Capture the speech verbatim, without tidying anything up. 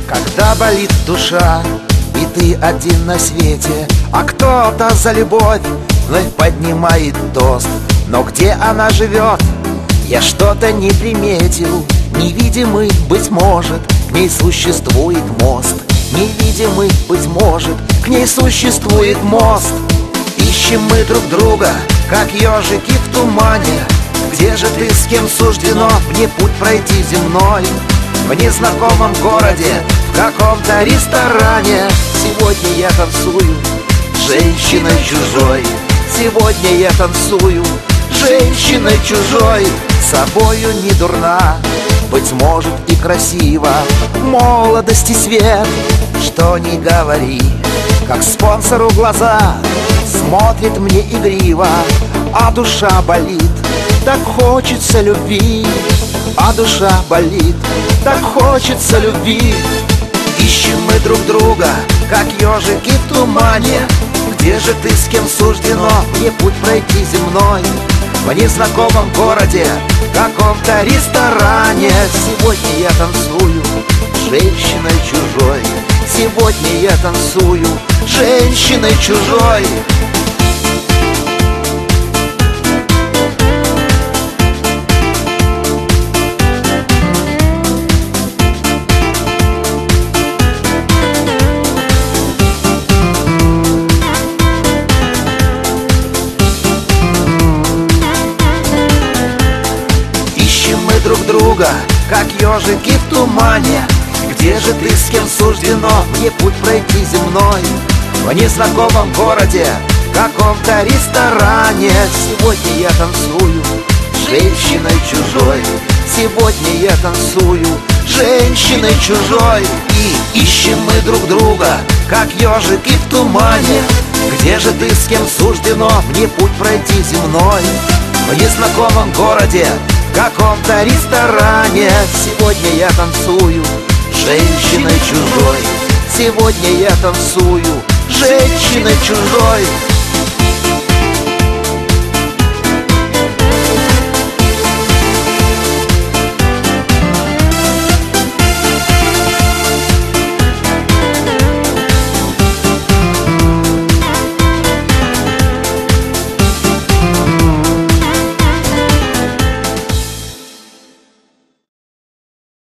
Когда болит душа, и ты один на свете, а кто-то за любовь вновь поднимает тост. Но где она живет, я что-то не приметил. Невидимый, быть может, к ней существует мост. Невидимый, быть может, к ней существует мост. Ищем мы друг друга, как ежики в тумане. Где же ты, с кем суждено мне путь пройти земной? В незнакомом городе, в каком-то ресторане. Сегодня я танцую с женщиной чужой. Сегодня я танцую с женщиной чужой. Собою не дурна, быть может и красиво. Молодости свет, что ни говори, как спонсору глаза смотрит мне игриво. А душа болит, так хочется любви. А душа болит, так хочется любви. Ищем мы друг друга, как ежики в тумане. Где же ты, с кем суждено мне путь пройти земной? В незнакомом городе, в каком-то ресторане. Сегодня я танцую с женщиной чужой. Сегодня я танцую с женщиной чужой. Друг друга, как ежики в тумане. Где же ты, с кем суждено мне путь пройти земной? В незнакомом городе, в каком-то ресторане. Сегодня я танцую с женщиной чужой. Сегодня я танцую с женщиной чужой. И ищем мы друг друга, как ежики в тумане. Где же ты, с кем суждено мне путь пройти земной? В незнакомом городе, в каком-то ресторане. Сегодня я танцую с женщиной чужой. Сегодня я танцую с женщиной чужой.